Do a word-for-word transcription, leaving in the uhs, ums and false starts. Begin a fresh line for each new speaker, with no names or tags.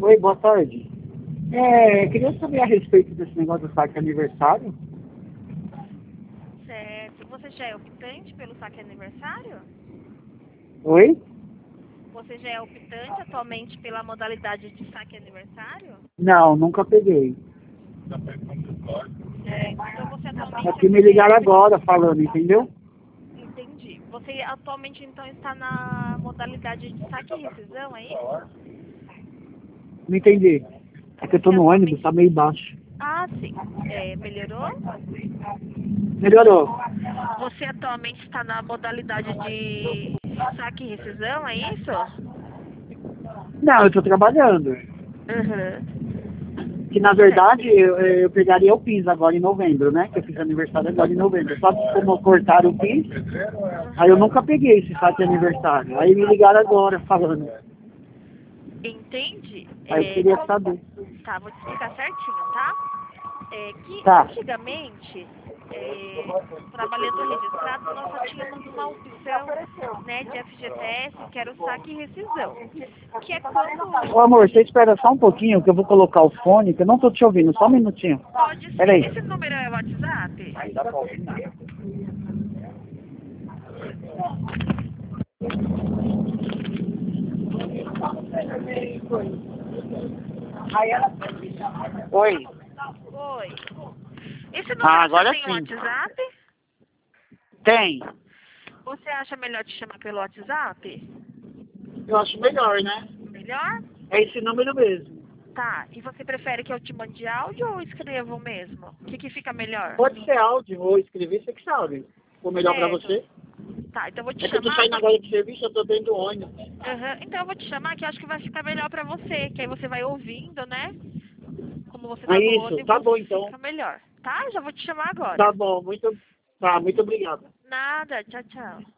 Oi, boa tarde. É, queria saber a respeito desse negócio do saque aniversário.
Certo. Você já é optante pelo saque aniversário?
Oi?
Você já é optante atualmente pela modalidade de saque aniversário?
Não, nunca peguei.
É, então você atualmente...
Aqui me ligaram agora falando, entendeu?
Entendi. Você atualmente então está na modalidade de saque e rescisão, é isso?
Não entendi. É que eu tô
Você
no
atualmente...
ônibus, tá meio baixo.
Ah, sim. É, melhorou?
Melhorou.
Você atualmente está na modalidade de saque e rescisão, é isso?
Não, eu tô trabalhando.
Uhum.
Que na verdade eu, eu pegaria o PIS agora em novembro, né? Que eu fiz aniversário agora em novembro. Só que como cortaram o PIS, aí eu nunca peguei esse saque de aniversário. Aí me ligaram agora falando.
Entende?
Aí eu
É,
queria
como...
saber.
Tá, vou te explicar certinho, tá? É que
Tá.
antigamente, é, trabalhando registrado, nós só tínhamos uma opção, né, de F G T S, que era o saque e rescisão. Que é quando...
Ô amor, você espera só um pouquinho que eu vou colocar o fone, que eu não tô te ouvindo, só um minutinho.
Pode
Pera
ser.
aí.
Esse número é o WhatsApp?
Oi.
Oi. Esse
Ah,
número você
agora
tem o
sim.
WhatsApp?
Tem.
Você acha melhor te chamar pelo WhatsApp?
Eu acho melhor, né?
Melhor?
É esse número mesmo.
Tá. E você prefere que eu te mande áudio ou escrevo mesmo? O que que fica melhor?
Pode ser áudio ou escrever, você que sabe. Ficou melhor pra
Certo.
você.
Tá, então eu vou te
É que eu tô
chamar.
saindo agora do serviço, eu tô dentro do ônibus.
Aham, então eu vou te chamar que eu acho que vai ficar melhor pra você, que aí você vai ouvindo, né? Como você tá no
É isso, tá
ônibus,
bom então.
fica melhor. Tá? Já vou te chamar agora.
Tá bom, muito, tá, muito obrigado.
Nada, tchau, tchau.